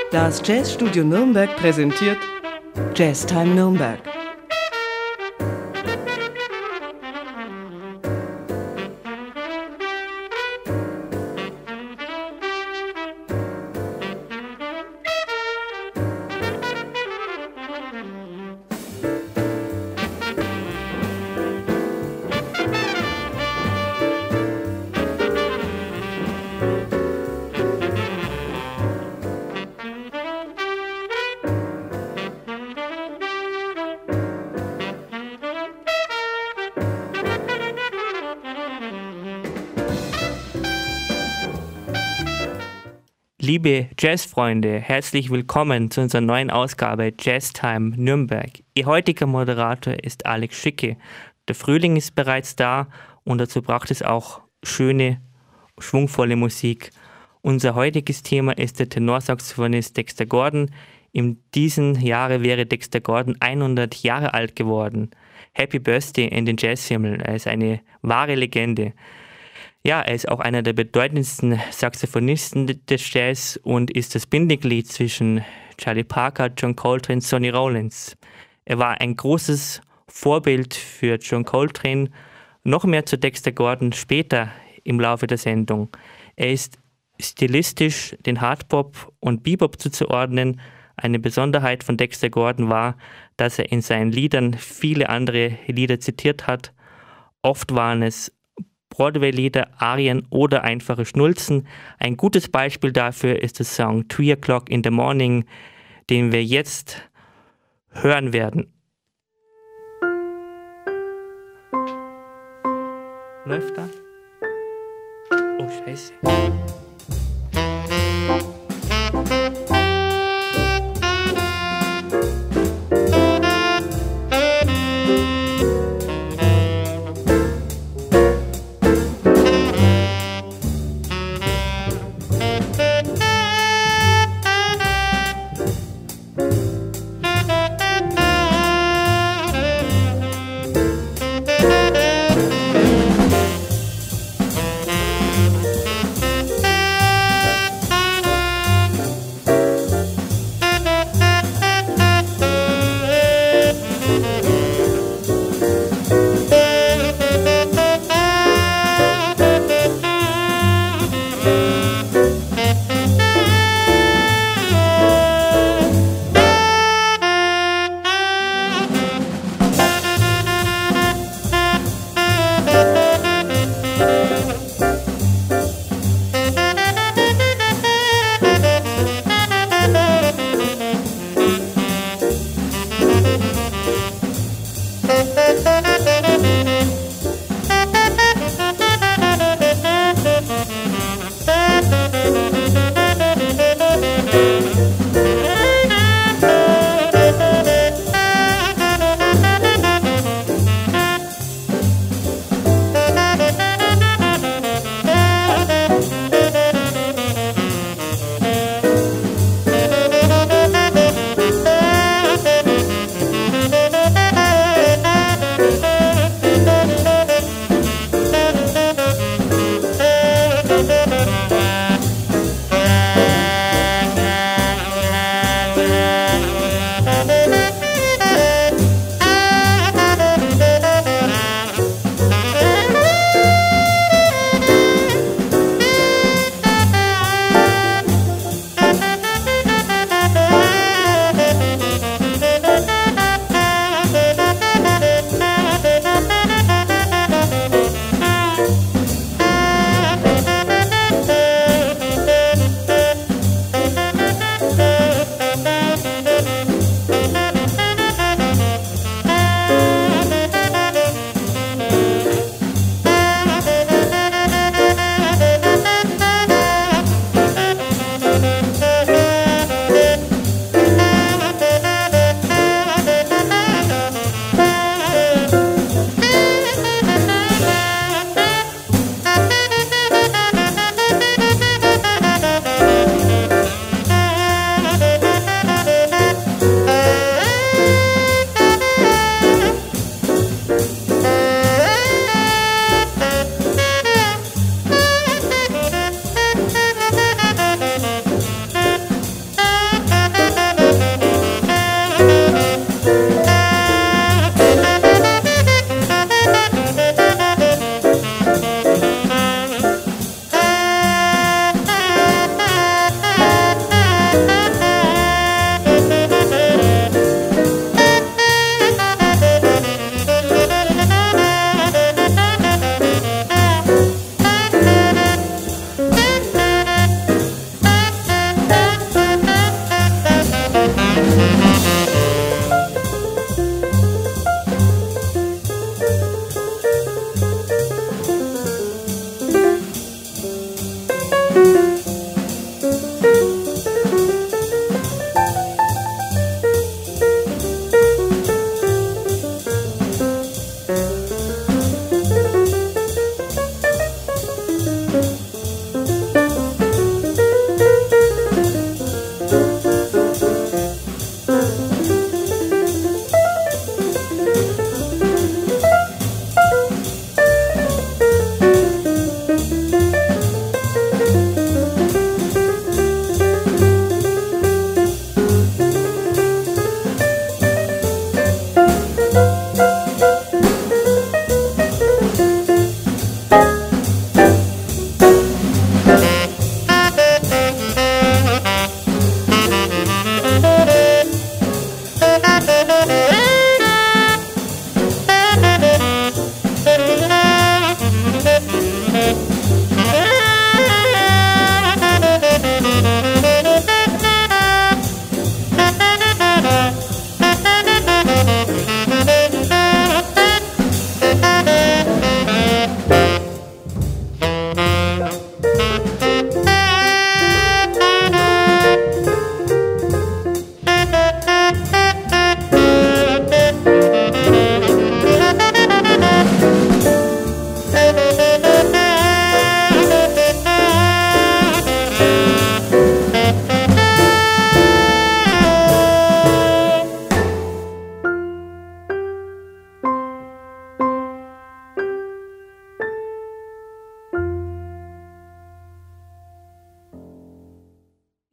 Das Jazzstudio Nürnberg präsentiert Jazztime Nürnberg. Liebe Jazzfreunde, herzlich willkommen zu unserer neuen Ausgabe Jazztime Nürnberg. Ihr heutiger Moderator ist Alex Schicke. Der Frühling ist bereits da und dazu braucht es auch schöne, schwungvolle Musik. Unser heutiges Thema ist der Tenorsaxophonist Dexter Gordon. In diesem Jahre wäre Dexter Gordon 100 Jahre alt geworden. Happy Birthday in den Jazzhimmel. Er ist eine wahre Legende. Ja, er ist auch einer der bedeutendsten Saxophonisten des Jazz und ist das Bindeglied zwischen Charlie Parker, John Coltrane, Sonny Rollins. Er war ein großes Vorbild für John Coltrane, noch mehr zu Dexter Gordon später im Laufe der Sendung. Er ist stilistisch den Hardbop und Bebop zuzuordnen. Eine Besonderheit von Dexter Gordon war, dass er in seinen Liedern viele andere Lieder zitiert hat. Oft waren es Broadway-Lieder, Arien oder einfache Schnulzen. Ein gutes Beispiel dafür ist der Song 3 O'Clock in the Morning, den wir jetzt hören werden. Läuft da? Oh, scheiße.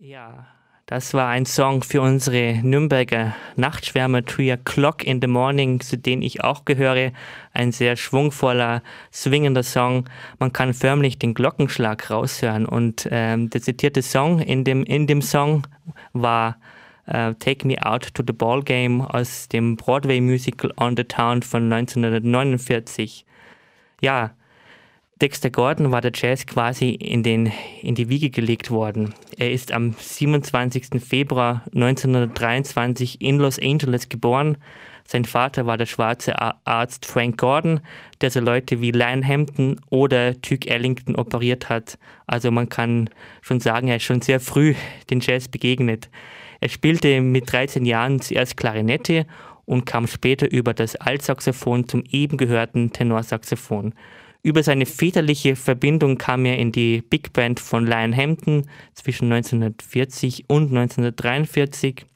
Ja, das war ein Song für unsere Nürnberger Nachtschwärmer 3 O'Clock in the Morning, zu denen ich auch gehöre. Ein sehr schwungvoller, swingender Song. Man kann förmlich den Glockenschlag raushören. Und der zitierte Song in dem Song war Take Me Out to the Ball Game aus dem Broadway-Musical On the Town von 1949. Ja, Dexter Gordon war der Jazz quasi in die Wiege gelegt worden. Er ist am 27. Februar 1923 in Los Angeles geboren. Sein Vater war der schwarze Arzt Frank Gordon, der so Leute wie Lionel Hampton oder Duke Ellington operiert hat. Also man kann schon sagen, er ist schon sehr früh den Jazz begegnet. Er spielte mit 13 Jahren zuerst Klarinette und kam später über das Altsaxophon zum eben gehörten Tenorsaxophon. Über seine väterliche Verbindung kam er in die Big Band von Lionel Hampton zwischen 1940 und 1943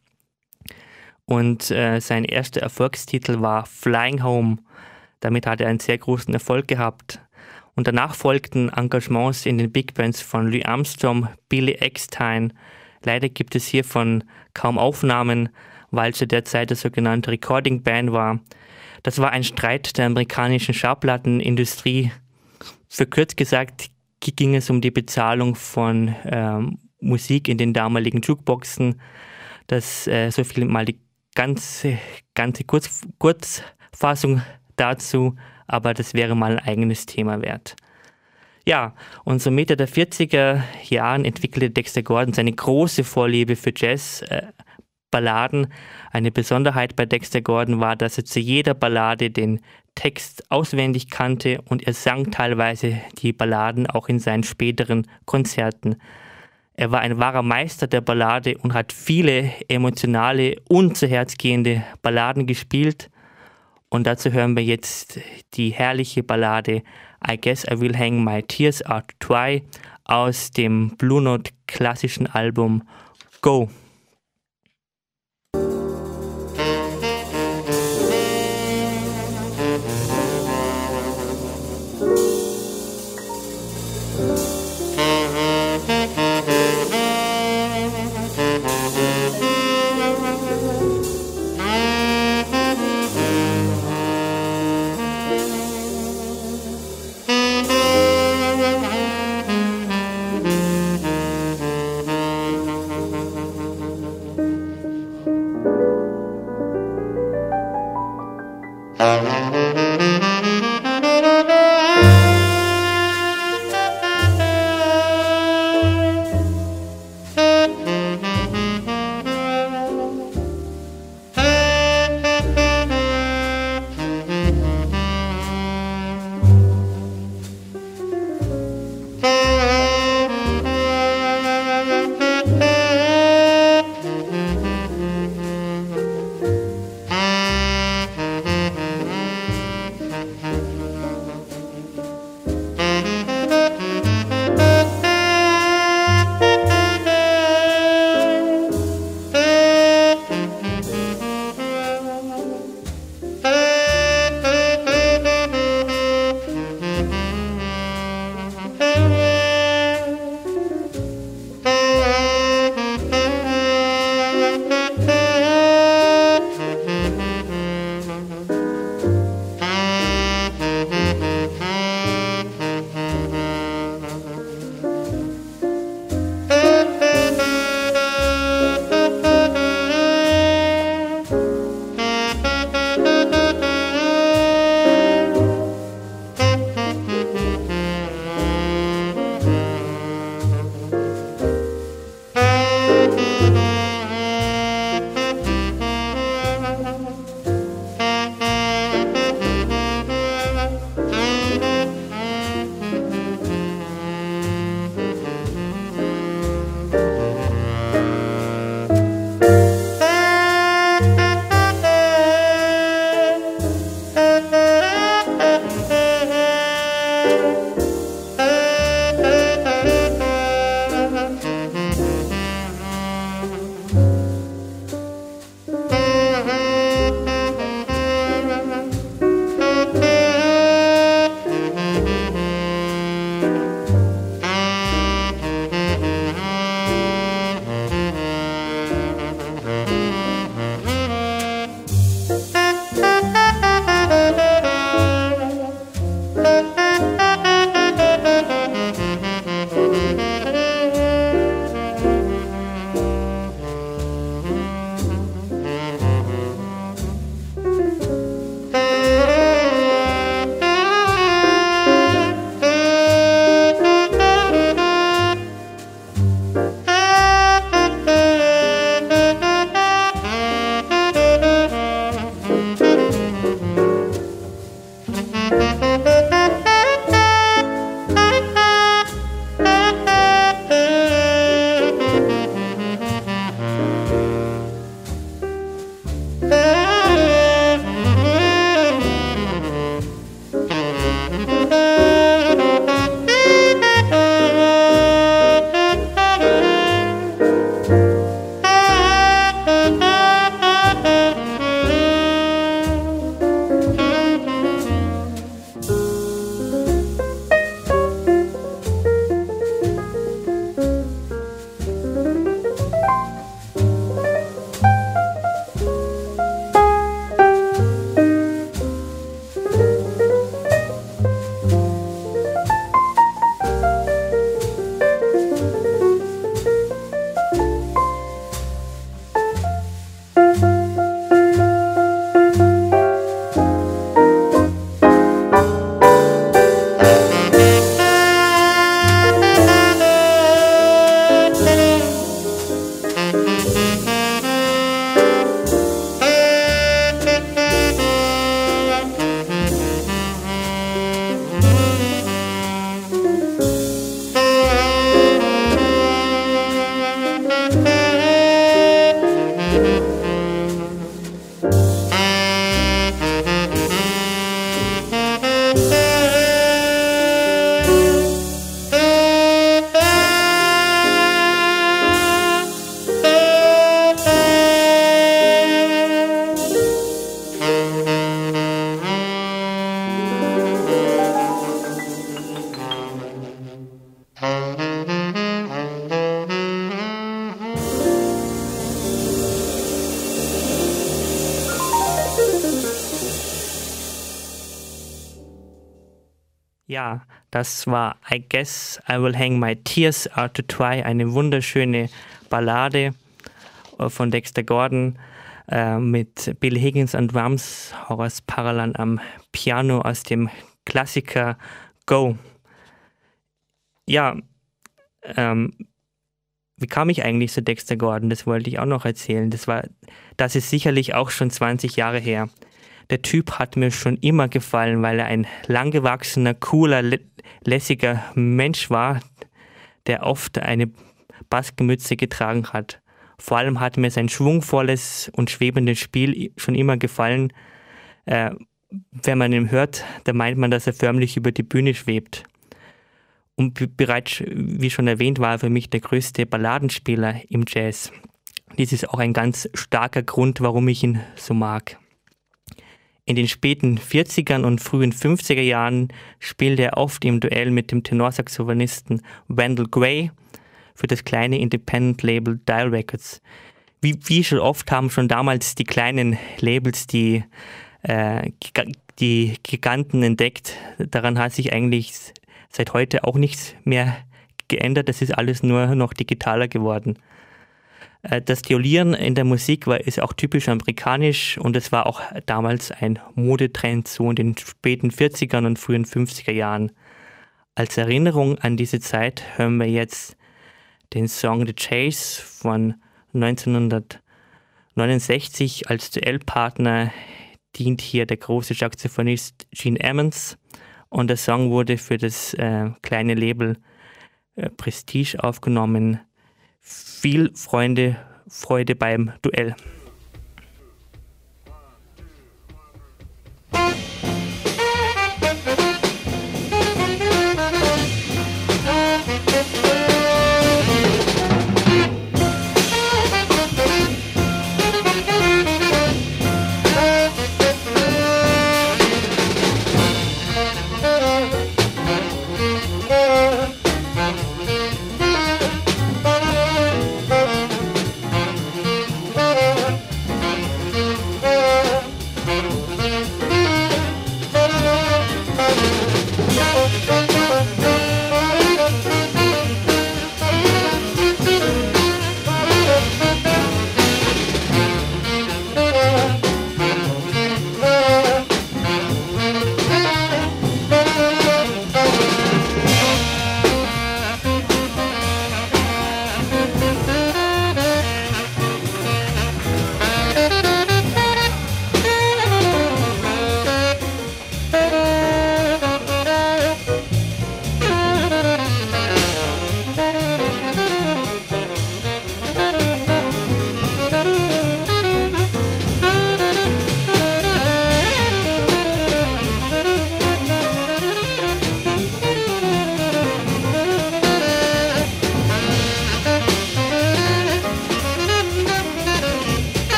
und sein erster Erfolgstitel war Flying Home. Damit hat er einen sehr großen Erfolg gehabt. Und danach folgten Engagements in den Big Bands von Louis Armstrong, Billy Eckstine. Leider gibt es hiervon kaum Aufnahmen, weil zu der Zeit das sogenannte Recording Ban war. Das war ein Streit der amerikanischen Schallplattenindustrie. Verkürzt gesagt ging es um die Bezahlung von Musik in den damaligen Jukeboxen. Das so viel mal die ganze Kurzfassung dazu, aber das wäre mal ein eigenes Thema wert. Ja, und so Mitte der 40er Jahren entwickelte Dexter Gordon seine große Vorliebe für Jazz-Balladen. Eine Besonderheit bei Dexter Gordon war, dass er zu jeder Ballade den Text auswendig kannte und er sang teilweise die Balladen auch in seinen späteren Konzerten. Er war ein wahrer Meister der Ballade und hat viele emotionale und zu Herz gehende Balladen gespielt. Und dazu hören wir jetzt die herrliche Ballade I Guess I Will Hang My Tears Out Dry aus dem Blue Note klassischen Album Go! Ja, das war I Guess I Will Hang My Tears Out to Dry, eine wunderschöne Ballade von Dexter Gordon mit Bill Higgins an Drums, Horace Parlan am Piano aus dem Klassiker Go. Ja, wie kam ich eigentlich zu Dexter Gordon? Das wollte ich auch noch erzählen. Das ist sicherlich auch schon 20 Jahre her. Der Typ hat mir schon immer gefallen, weil er ein langgewachsener, cooler, lässiger Mensch war, der oft eine Baskenmütze getragen hat. Vor allem hat mir sein schwungvolles und schwebendes Spiel schon immer gefallen. Wenn man ihn hört, da meint man, dass er förmlich über die Bühne schwebt. Und bereits, wie schon erwähnt, war er für mich der größte Balladenspieler im Jazz. Dies ist auch ein ganz starker Grund, warum ich ihn so mag. In den späten 40ern und frühen 50er Jahren spielte er oft im Duell mit dem Tenorsaxophonisten Wendell Gray für das kleine Independent-Label Dial Records. Wie schon oft haben schon damals die kleinen Labels die Giganten entdeckt. Daran hat sich eigentlich seit heute auch nichts mehr geändert. Das ist alles nur noch digitaler geworden. Das Duellieren in der Musik ist auch typisch amerikanisch und es war auch damals ein Modetrend, so in den späten 40ern und frühen 50er Jahren. Als Erinnerung an diese Zeit hören wir jetzt den Song The Chase von 1969. Als Duellpartner dient hier der große Saxophonist Gene Ammons und der Song wurde für das kleine Label Prestige aufgenommen. Viel Freude beim Duell.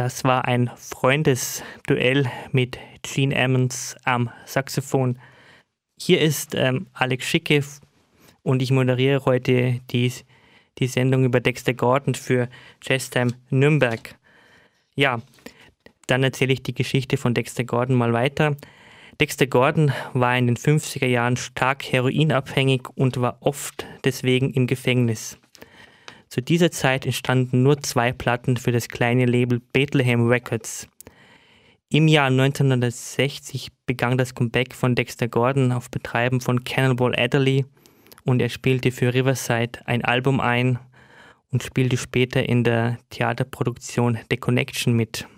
Das war ein Freundesduell mit Gene Ammons am Saxophon. Hier ist Alex Schicke und ich moderiere heute die Sendung über Dexter Gordon für Jazztime Nürnberg. Ja, dann erzähle ich die Geschichte von Dexter Gordon mal weiter. Dexter Gordon war in den 50er Jahren stark heroinabhängig und war oft deswegen im Gefängnis. Zu dieser Zeit entstanden nur 2 Platten für das kleine Label Bethlehem Records. Im Jahr 1960 begann das Comeback von Dexter Gordon auf Betreiben von Cannonball Adderley und er spielte für Riverside ein Album ein und spielte später in der Theaterproduktion The Connection mit.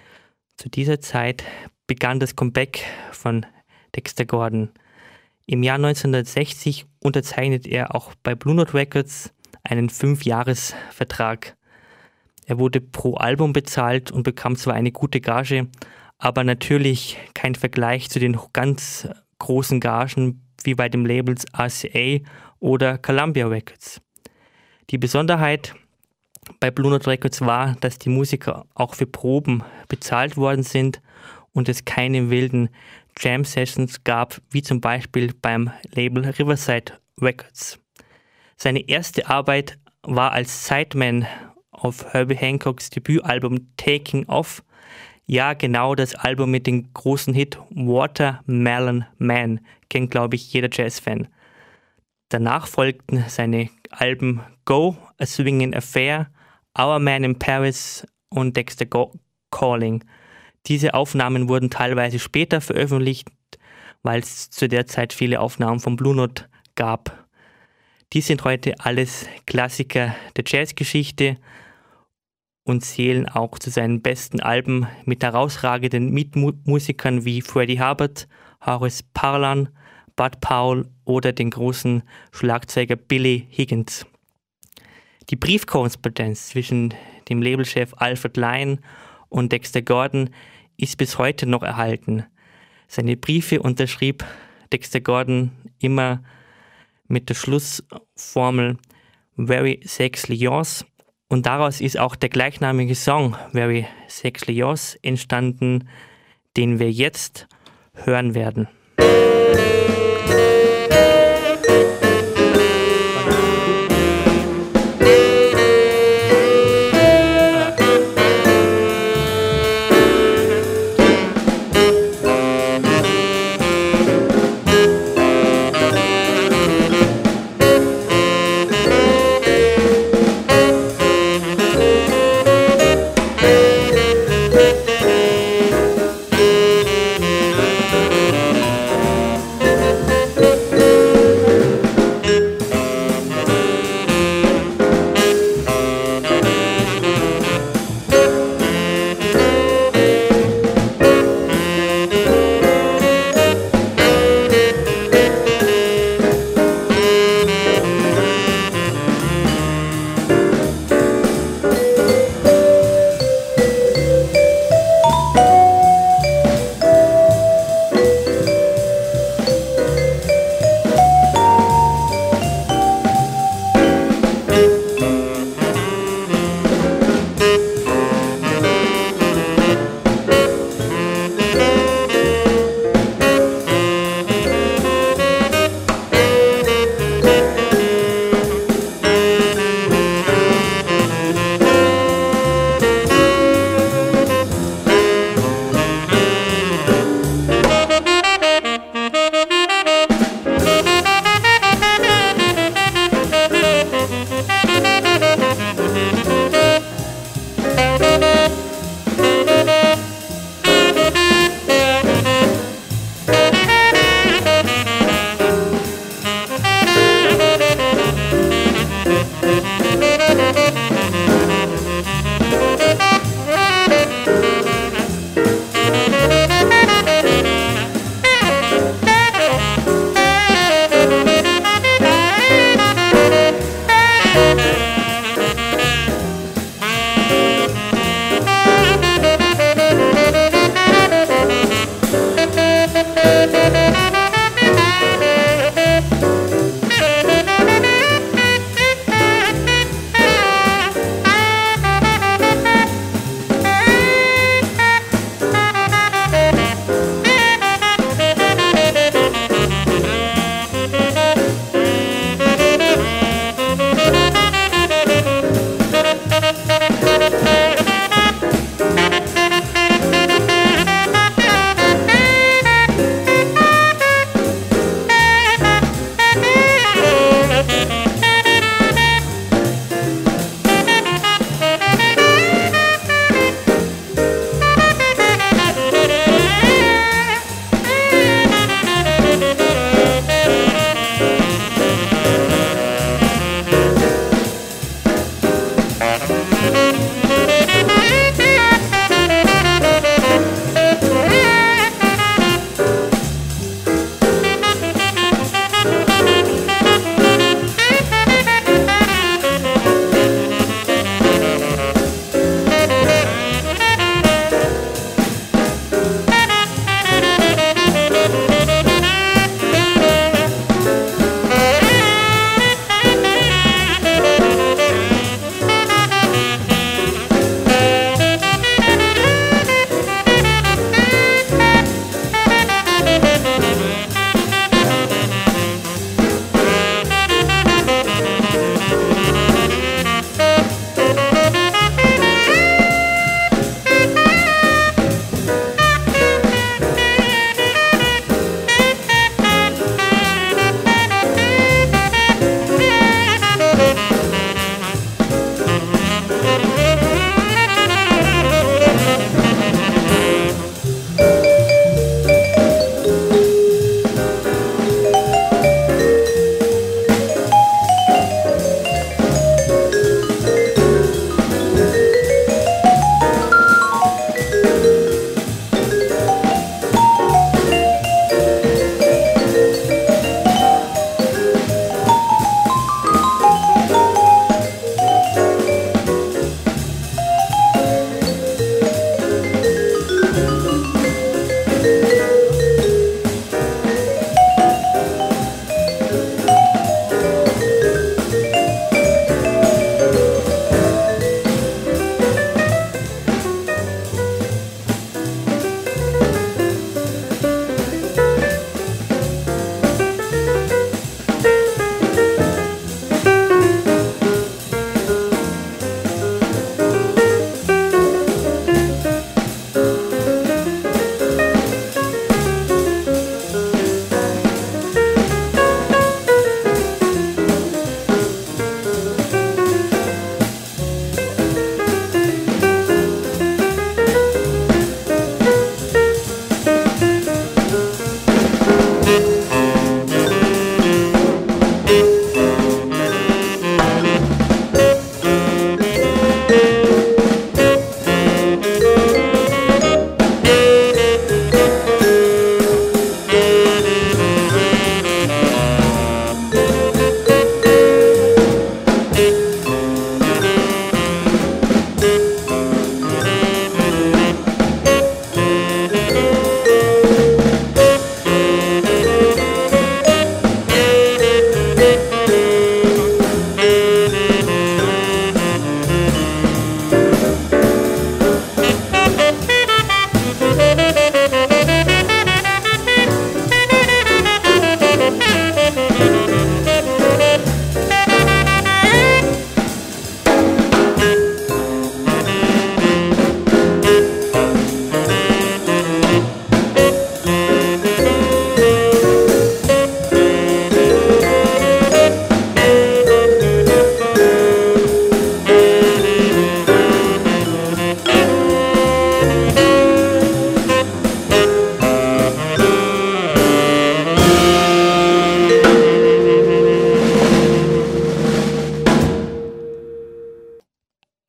Zu dieser Zeit begann das Comeback von Dexter Gordon. Im Jahr 1960 unterzeichnet er auch bei Blue Note Records einen 5-Jahres-Vertrag. Er wurde pro Album bezahlt und bekam zwar eine gute Gage, aber natürlich kein Vergleich zu den ganz großen Gagen wie bei den Labels RCA oder Columbia Records. Die Besonderheit bei Blue Note Records war, dass die Musiker auch für Proben bezahlt worden sind und es keine wilden Jam-Sessions gab, wie zum Beispiel beim Label Riverside Records. Seine erste Arbeit war als Sideman auf Herbie Hancocks Debütalbum Taking Off. Ja, genau das Album mit dem großen Hit Watermelon Man, kennt glaube ich jeder Jazz-Fan. Danach folgten seine Alben Go, A Swingin' Affair, Our Man in Paris und Dexter Calling. Diese Aufnahmen wurden teilweise später veröffentlicht, weil es zu der Zeit viele Aufnahmen von Blue Note gab. Dies sind heute alles Klassiker der Jazzgeschichte und zählen auch zu seinen besten Alben mit herausragenden Mitmusikern wie Freddie Hubbard, Horace Parlan, Bud Powell oder den großen Schlagzeuger Billy Higgins. Die Briefkorrespondenz zwischen dem Labelchef Alfred Lion und Dexter Gordon ist bis heute noch erhalten. Seine Briefe unterschrieb Dexter Gordon immer mit der Schlussformel Very Sexily Yours und daraus ist auch der gleichnamige Song Very Sexily Yours entstanden, den wir jetzt hören werden.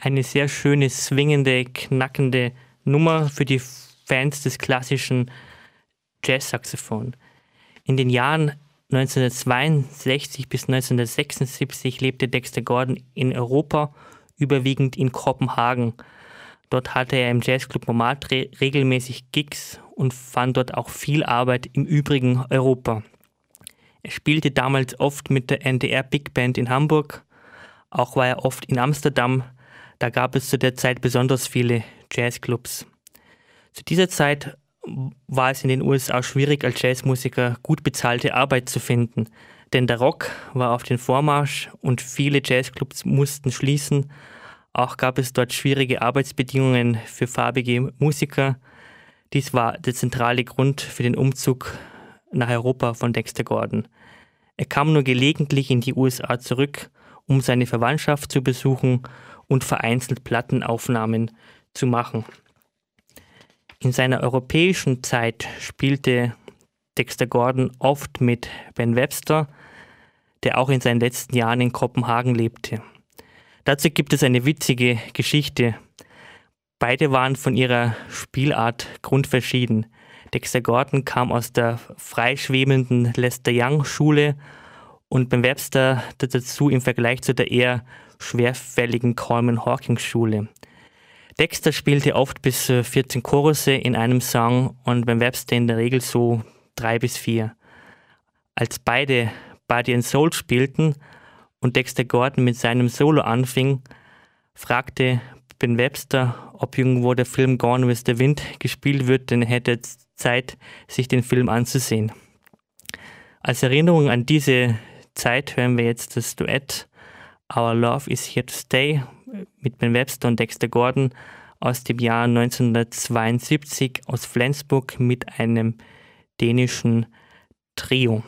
eine sehr schöne, swingende, knackende Nummer für die Fans des klassischen Jazzsaxophon. In den Jahren 1962 bis 1976 lebte Dexter Gordon in Europa, überwiegend in Kopenhagen. Dort hatte er im Jazzclub Montmartre regelmäßig Gigs und fand dort auch viel Arbeit im übrigen Europa. Er spielte damals oft mit der NDR Big Band in Hamburg, auch war er oft in Amsterdam, da gab es zu der Zeit besonders viele Jazzclubs. Zu dieser Zeit war es in den USA schwierig, als Jazzmusiker gut bezahlte Arbeit zu finden, denn der Rock war auf den Vormarsch und viele Jazzclubs mussten schließen. Auch gab es dort schwierige Arbeitsbedingungen für farbige Musiker. Dies war der zentrale Grund für den Umzug nach Europa von Dexter Gordon. Er kam nur gelegentlich in die USA zurück, um seine Verwandtschaft zu besuchen und vereinzelt Plattenaufnahmen zu machen. In seiner europäischen Zeit spielte Dexter Gordon oft mit Ben Webster, der auch in seinen letzten Jahren in Kopenhagen lebte. Dazu gibt es eine witzige Geschichte. Beide waren von ihrer Spielart grundverschieden. Dexter Gordon kam aus der freischwebenden Lester Young Schule und Ben Webster dazu im Vergleich zu der eher schwerfälligen Coleman Hawkins Schule. Dexter spielte oft bis 14 Chorusse in einem Song und Ben Webster in der Regel so 3 bis 4. Als beide Body and Soul spielten und Dexter Gordon mit seinem Solo anfing, fragte Ben Webster, ob irgendwo der Film Gone with the Wind gespielt wird, denn er hätte Zeit, sich den Film anzusehen. Als Erinnerung an diese Zeit hören wir jetzt das Duett Our Love is Here to Stay mit Ben Webster und Dexter Gordon aus dem Jahr 1972 aus Flensburg mit einem dänischen Trio.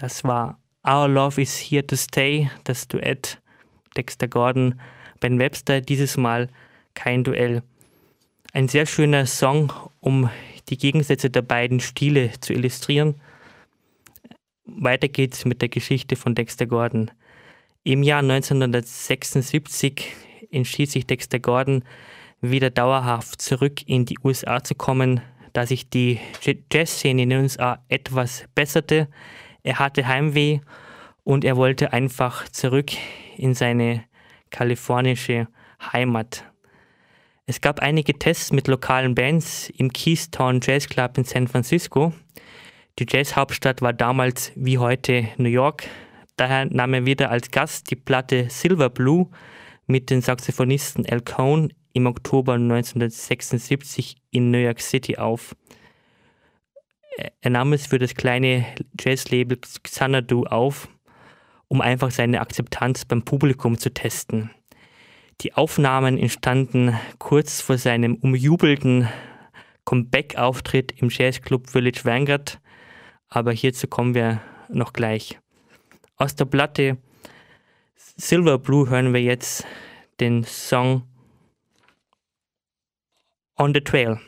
Das war Our Love is Here to Stay, das Duett Dexter Gordon, Ben Webster, dieses Mal kein Duell. Ein sehr schöner Song, um die Gegensätze der beiden Stile zu illustrieren. Weiter geht's mit der Geschichte von Dexter Gordon. Im Jahr 1976 entschied sich Dexter Gordon, wieder dauerhaft zurück in die USA zu kommen, da sich die Jazzszene in den USA etwas besserte. Er hatte Heimweh und er wollte einfach zurück in seine kalifornische Heimat. Es gab einige Tests mit lokalen Bands im Keystone Jazz Club in San Francisco. Die Jazzhauptstadt war damals wie heute New York. Daher nahm er wieder als Gast die Platte Silver Blue mit den Saxophonisten Al Cohn im Oktober 1976 in New York City auf. Er nahm es für das kleine Jazzlabel Xanadu auf, um einfach seine Akzeptanz beim Publikum zu testen. Die Aufnahmen entstanden kurz vor seinem umjubelten Comeback-Auftritt im Jazzclub Village Vanguard, aber hierzu kommen wir noch gleich. Aus der Platte Silver Blue hören wir jetzt den Song On the Trail.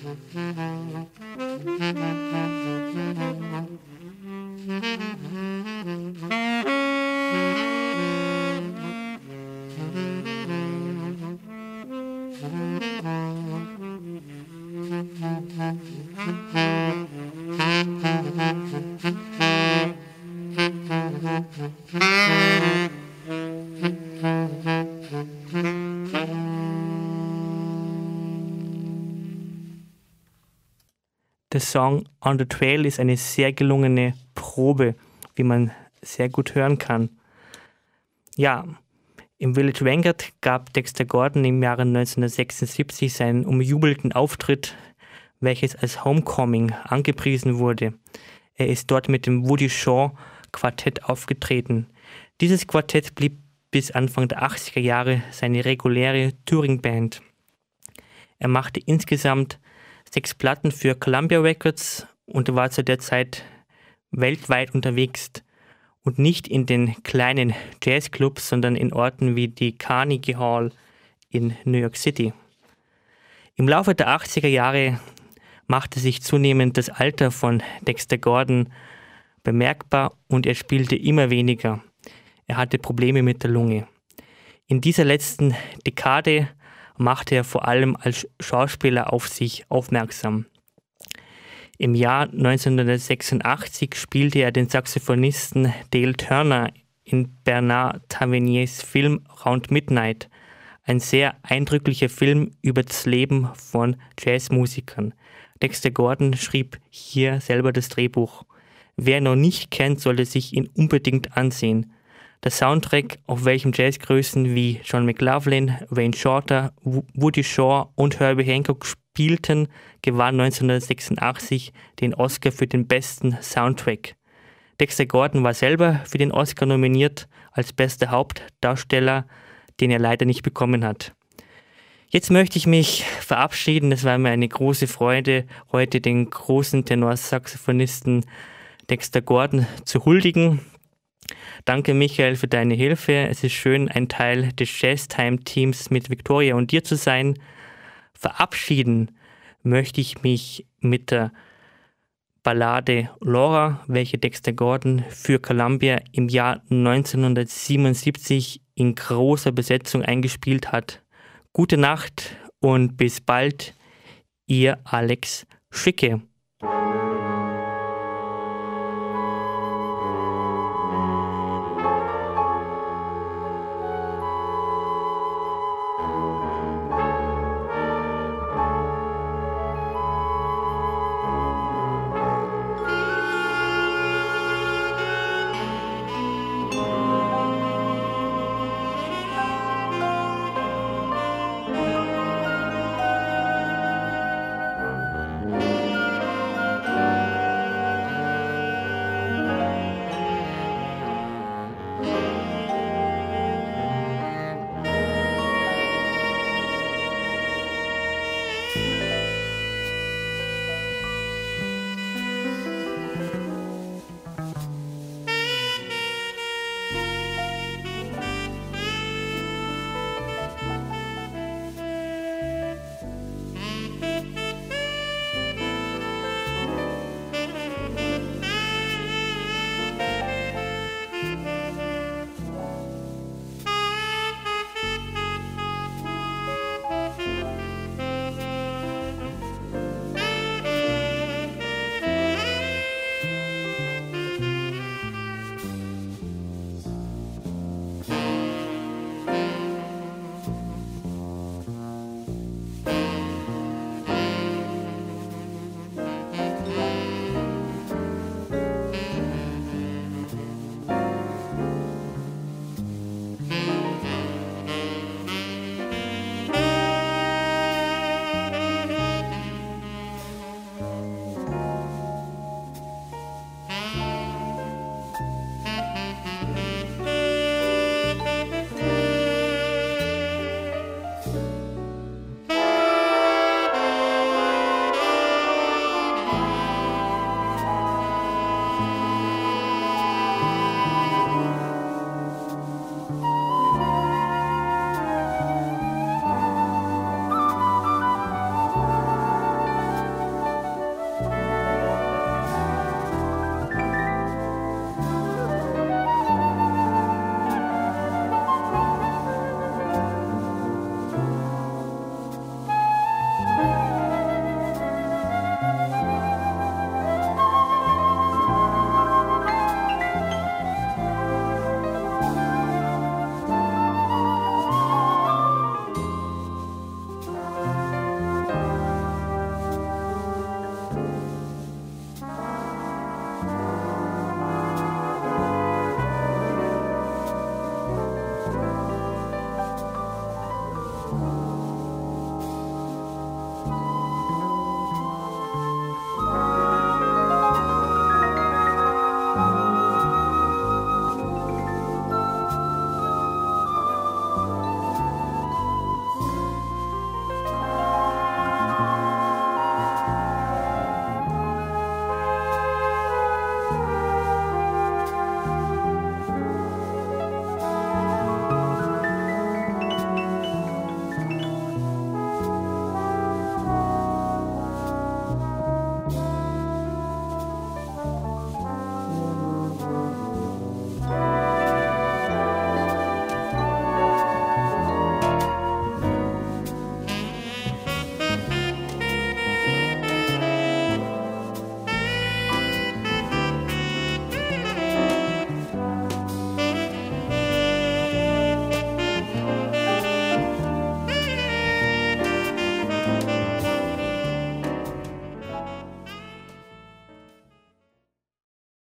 Der Song On the Trail ist eine sehr gelungene Probe, wie man sehr gut hören kann. Ja, im Village Vanguard gab Dexter Gordon im Jahre 1976 seinen umjubelten Auftritt, welches als Homecoming angepriesen wurde. Er ist dort mit dem Woody Shaw Quartett aufgetreten. Dieses Quartett blieb bis Anfang der 80er Jahre seine reguläre Touring-Band. Er machte insgesamt 6 Platten für Columbia Records und war zu der Zeit weltweit unterwegs und nicht in den kleinen Jazzclubs, sondern in Orten wie die Carnegie Hall in New York City. Im Laufe der 80er Jahre machte sich zunehmend das Alter von Dexter Gordon bemerkbar und er spielte immer weniger. Er hatte Probleme mit der Lunge. In dieser letzten Dekade machte er vor allem als Schauspieler auf sich aufmerksam. Im Jahr 1986 spielte er den Saxophonisten Dale Turner in Bernard Tavernier's Film Round Midnight, ein sehr eindrücklicher Film über das Leben von Jazzmusikern. Dexter Gordon schrieb hier selber das Drehbuch. Wer ihn noch nicht kennt, sollte sich ihn unbedingt ansehen. Der Soundtrack, auf welchem Jazzgrößen wie John McLaughlin, Wayne Shorter, Woody Shaw und Herbie Hancock spielten, gewann 1986 den Oscar für den besten Soundtrack. Dexter Gordon war selber für den Oscar nominiert als bester Hauptdarsteller, den er leider nicht bekommen hat. Jetzt möchte ich mich verabschieden. Es war mir eine große Freude, heute den großen Tenorsaxophonisten Dexter Gordon zu huldigen. Danke, Michael, für deine Hilfe. Es ist schön, ein Teil des Jazztime-Teams mit Victoria und dir zu sein. Verabschieden möchte ich mich mit der Ballade Laura, welche Dexter Gordon für Columbia im Jahr 1977 in großer Besetzung eingespielt hat. Gute Nacht und bis bald, ihr Alex Schicke.